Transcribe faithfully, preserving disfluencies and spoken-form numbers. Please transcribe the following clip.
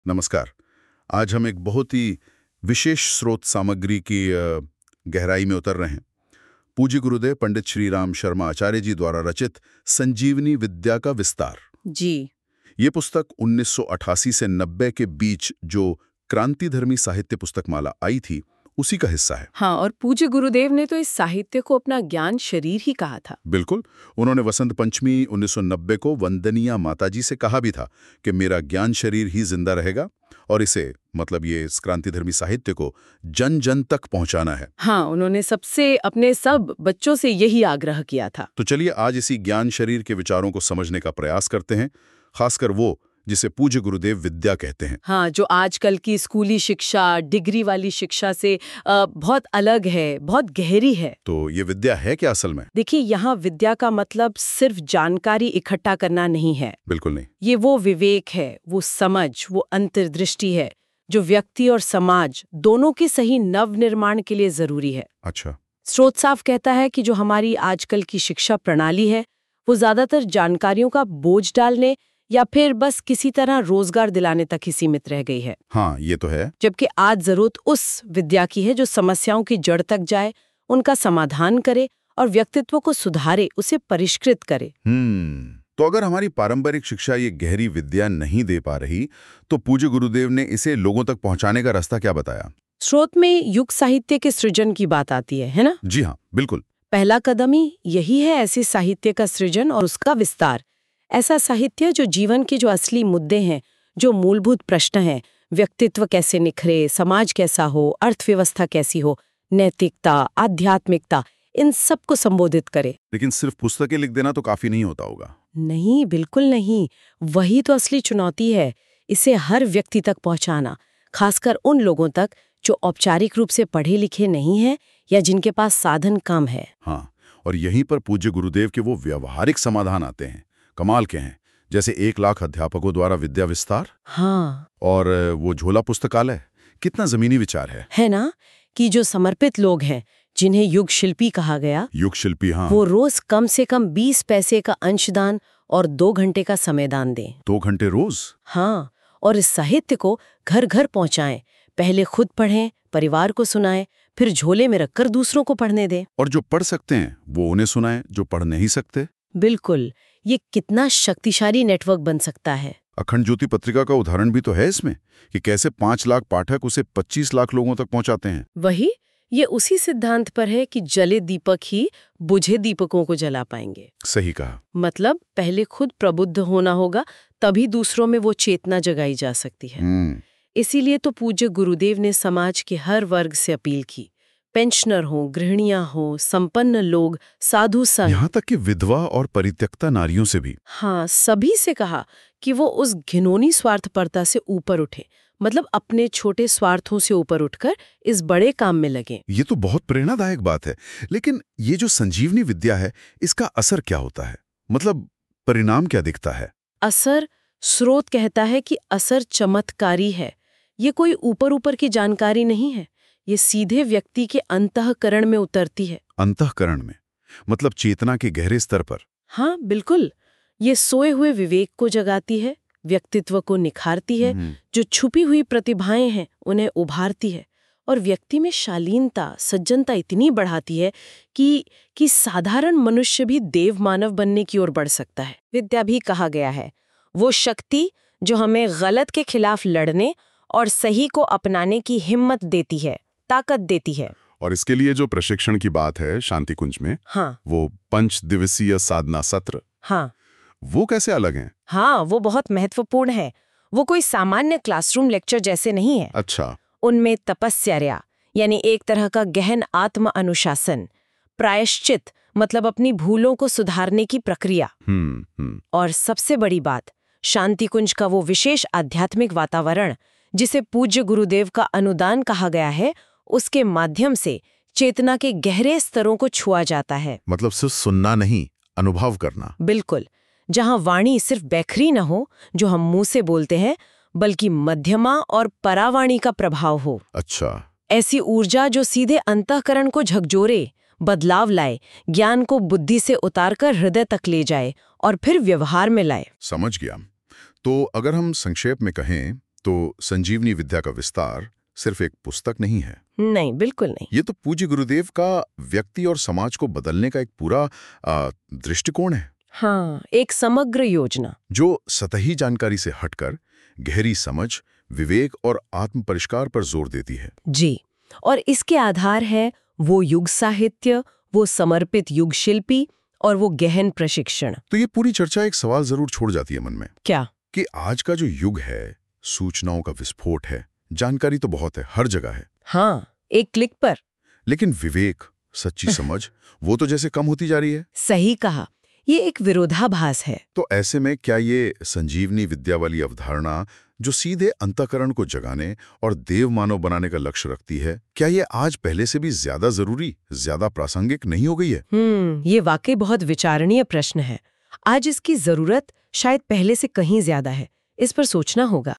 नमस्कार। आज हम एक बहुत ही विशेष स्रोत सामग्री की अ, गहराई में उतर रहे हैं। पूज्य गुरुदेव पंडित श्री राम शर्मा आचार्य जी द्वारा रचित संजीवनी विद्या का विस्तार। जी। ये पुस्तक उन्नीस सौ अठासी से नब्बे के बीच जो क्रांतिधर्मी साहित्य पुस्तक माला आई थी, उसी का हिस्सा है। हाँ, और पूज्य गुरुदेव ने तो इस साहित्य को अपना ज्ञान शरीर ही कहा था। बिल्कुल। उन्होंने वसंत पंचमी उन्नीस सौ नब्बे को वंदनीय माताजी से कहा भी था कि मेरा ज्ञान शरीर ही जिंदा रहेगा और इसे मतलब ये इस क्रांतिधर्मी साहित्य को जन जन तक पहुंचाना है। हाँ, उन्होंने सबसे अपने सब बच्चों से यही आग्रह किया था। तो चलिए आज इसी ज्ञान शरीर के विचारों को समझने का प्रयास करते हैं, खासकर वो जिसे पूज्य गुरुदेव विद्या कहते हैं। हाँ, जो आजकल की स्कूली शिक्षा, डिग्री वाली शिक्षा से आ, बहुत अलग है, बहुत गहरी है। तो ये विद्या है क्या असल में? देखिए, यहाँ विद्या का मतलब सिर्फ जानकारी इकट्ठा करना नहीं है। बिल्कुल नहीं। ये वो विवेक है, वो समझ, वो अंतर्दृष्टि है जो व्यक्ति और समाज दोनों के सही नव निर्माण के लिए जरूरी है। अच्छा। स्रोत साफ कहता है कि जो हमारी आजकल की शिक्षा प्रणाली है, वो ज्यादातर जानकारियों का बोझ डालने या फिर बस किसी तरह रोजगार दिलाने तक ही सीमित रह गई है। हाँ, ये तो है। जबकि आज जरूरत उस विद्या की है जो समस्याओं की जड़ तक जाए, उनका समाधान करे और व्यक्तित्व को सुधारे, उसे परिष्कृत करे। हम्म तो अगर हमारी पारंपरिक शिक्षा ये गहरी विद्या नहीं दे पा रही, तो पूज्य गुरुदेव ने इसे लोगों तक पहुंचाने का रास्ता क्या बताया? स्रोत में युग साहित्य के सृजन की बात आती है, है ना? जी हाँ, बिल्कुल। पहला कदम ही यही है, ऐसे साहित्य का सृजन और उसका विस्तार। ऐसा साहित्य जो जीवन के जो असली मुद्दे हैं, जो मूलभूत प्रश्न हैं, व्यक्तित्व कैसे निखरे, समाज कैसा हो, अर्थव्यवस्था कैसी हो, नैतिकता, आध्यात्मिकता, इन सब को संबोधित करे। लेकिन सिर्फ पुस्तकें लिख देना तो काफी नहीं होता होगा। नहीं, बिल्कुल नहीं। वही तो असली चुनौती है, इसे हर व्यक्ति तक पहुंचाना, खासकर उन लोगों तक जो औपचारिक रूप से पढ़े लिखे नहीं हैं या जिनके पास साधन कम है। हाँ, और यहीं पर पूज्य गुरुदेव के वो व्यवहारिक समाधान आते हैं, कमाल के हैं। जैसे एक लाख अध्यापकों द्वारा विद्या विस्तार। हाँ, और वो झोला पुस्तकालय, कितना जमीनी विचार है। है ना, कि जो समर्पित लोग हैं, जिन्हें युग शिल्पी कहा गया, युग शिल्पी, हाँ, वो रोज कम से कम बीस पैसे का अंशदान और दो घंटे का समयदान दें। दो घंटे रोज? हाँ, और इस साहित्य को घर घर पहुंचाएं। पहले खुद पढ़ें, परिवार को सुनाएं, फिर झोले में रखकर दूसरों को पढ़ने दें। और जो पढ़ सकते हैं वो उन्हें सुनाएं, जो पढ़ नहीं सकते। बिल्कुल, ये कितना शक्तिशाली नेटवर्क बन सकता है। अखंड ज्योति पत्रिका का उदाहरण भी तो है इसमें, कि कैसे पांच लाख पाठक उसे पच्चीस लाख लोगों तक पहुंचाते हैं। वही, ये उसी सिद्धांत पर है कि जले दीपक ही बुझे दीपकों को जला पाएंगे। सही कहा। मतलब पहले खुद प्रबुद्ध होना होगा, तभी दूसरों में वो चेतना जगाई जा सकती है। हम्म इसीलिए तो पूज्य गुरुदेव ने समाज के हर वर्ग से अपील की, पेंशनर हो, गृहिणियां हो, संपन्न लोग, साधु संत, यहाँ तक कि विधवा और परित्यक्ता नारियों से भी। हाँ, सभी से कहा कि वो उस घिनौनी स्वार्थपरता से ऊपर उठे, मतलब अपने छोटे स्वार्थों से ऊपर उठकर इस बड़े काम में लगे। ये तो बहुत प्रेरणादायक बात है। लेकिन ये जो संजीवनी विद्या है, इसका असर क्या होता है? मतलब परिणाम क्या दिखता है? असर, स्रोत कहता है कि असर चमत्कारी है। ये कोई ऊपर ऊपर की जानकारी नहीं है, ये सीधे व्यक्ति के अंतःकरण में उतरती है। अंतःकरण में मतलब चेतना के गहरे स्तर पर? हाँ, बिल्कुल। ये सोए हुए विवेक को जगाती है, व्यक्तित्व को निखारती है, जो छुपी हुई प्रतिभाएं हैं उन्हें उभारती है, और व्यक्ति में शालीनता, सज्जनता इतनी बढ़ाती है कि कि साधारण मनुष्य भी देव मानव बनने की ओर बढ़ सकता है। विद्या भी कहा गया है वो शक्ति जो हमें गलत के खिलाफ लड़ने और सही को अपनाने की हिम्मत देती है, ताकत देती है। और इसके लिए जो प्रशिक्षण की बात है शांति कुंज में, हाँ, वो पंच दिवसीय साधना सत्र, हाँ, वो कैसे अलग हैं? हाँ, वो बहुत महत्वपूर्ण है। वो कोई सामान्य क्लासरूम लेक्चर जैसे नहीं है। अच्छा। उनमें तपस्या, यानी एक तरह का गहन आत्म अनुशासन, प्रायश्चित मतलब अपनी भूलों को सुधारने की प्रक्रिया, हम्म हम्म और सबसे बड़ी बात, शांति कुंज का वो विशेष आध्यात्मिक वातावरण जिसे पूज्य गुरुदेव का अनुदान कहा गया है, उसके माध्यम से चेतना के गहरे स्तरों को छुआ जाता है। मतलब सिर्फ सुनना नहीं, अनुभव करना। बिल्कुल, जहां वाणी सिर्फ बैखरी न हो जो हम मुंह से बोलते हैं, बल्कि मध्यमा और परावाणी का प्रभाव हो। अच्छा। ऐसी ऊर्जा जो सीधे अंतःकरण को झकझोरे, बदलाव लाए, ज्ञान को बुद्धि से उतारकर हृदय तक ले जाए और फिर व्यवहार में लाए। समझ गया। तो अगर हम संक्षेप में कहें तो संजीवनी विद्या का विस्तार सिर्फ एक पुस्तक नहीं है। नहीं, बिल्कुल नहीं। ये तो पूज्य गुरुदेव का व्यक्ति और समाज को बदलने का एक पूरा आ, दृष्टिकोण है। हाँ, एक समग्र योजना जो सतही जानकारी से हटकर गहरी समझ, विवेक और आत्म परिष्कार पर जोर देती है। जी, और इसके आधार है वो युग साहित्य, वो समर्पित युग शिल्पी और वो गहन प्रशिक्षण। तो ये पूरी चर्चा एक सवाल जरूर छोड़ जाती है मन में। क्या? कि आज का जो युग है, सूचनाओं का विस्फोट है, जानकारी तो बहुत है, हर जगह है। हाँ, एक क्लिक पर। लेकिन विवेक, सच्ची समझ, वो तो जैसे कम होती जा रही है। सही कहा, ये एक विरोधाभास है। तो ऐसे में क्या ये संजीवनी विद्या वाली अवधारणा, जो सीधे अंतःकरण को जगाने और देव मानव बनाने का लक्ष्य रखती है, क्या ये आज पहले से भी ज्यादा जरूरी, ज्यादा प्रासंगिक नहीं हो गई है? हम्म, ये वाकई बहुत विचारणीय प्रश्न है। आज इसकी जरूरत शायद पहले से कहीं ज्यादा है। इस पर सोचना होगा।